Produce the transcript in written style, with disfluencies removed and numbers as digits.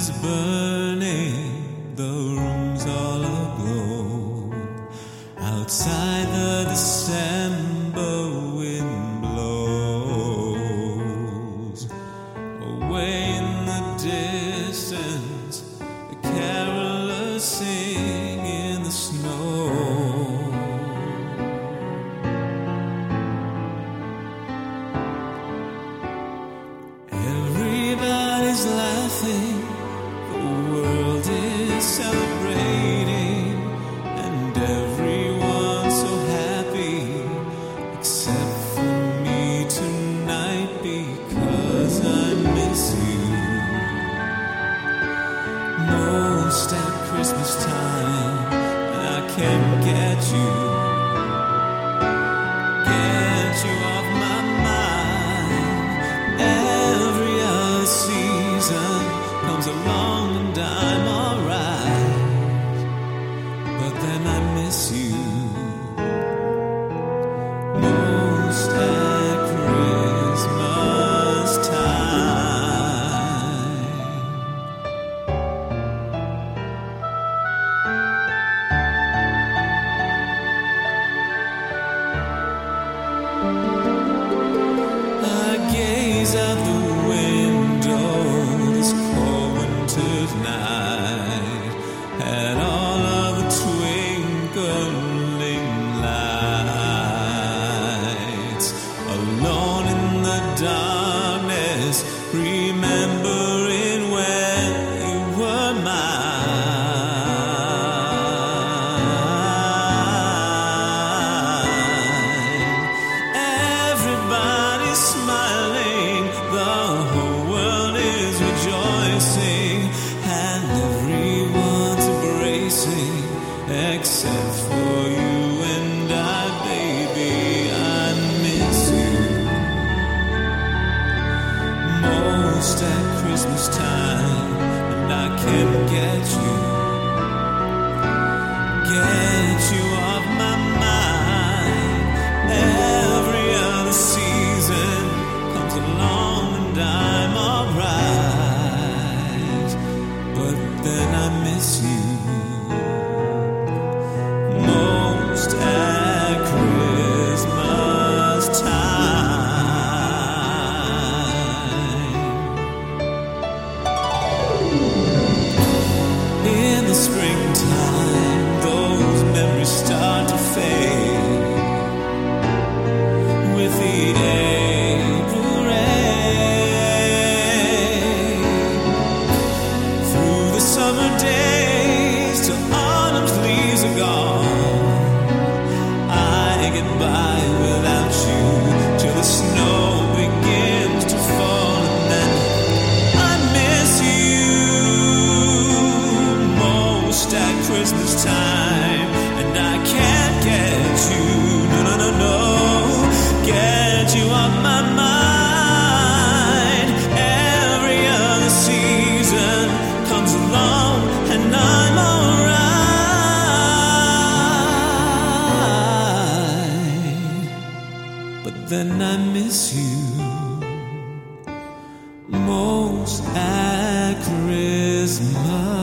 is burning, the room's all aglow. Outside the December wind blows. Away in the distance, the carolers sing in the snow. Everybody's laughing, the world is celebrating, and everyone's so happy, except for me tonight, because I miss you most at Christmas time, and I can't get you off my mind. Every other season comes along and I'm alright, but then I miss you most at Christmas time. I gaze out the window this cold winter's night at all of the twinkling lights, alone in the darkness, remembering when you were mine. Everybody's smiling, the whole world is rejoicing, and everyone's embracing, except for you and I, baby. I miss you most at Christmas time, and I can't get you off my mind. Every other season comes along and I'm alright, but then I miss you most at Christmas time. In the springtime, those memories start to fade with the April rain. Through the summer days till autumn's leaves are gone, I get by without you till the snow begins to fall, and then I miss you most at Christmas time, and I can't get you, no, get you off my mind. Every other season comes along and I'm alright, but then I miss you most at Christmas.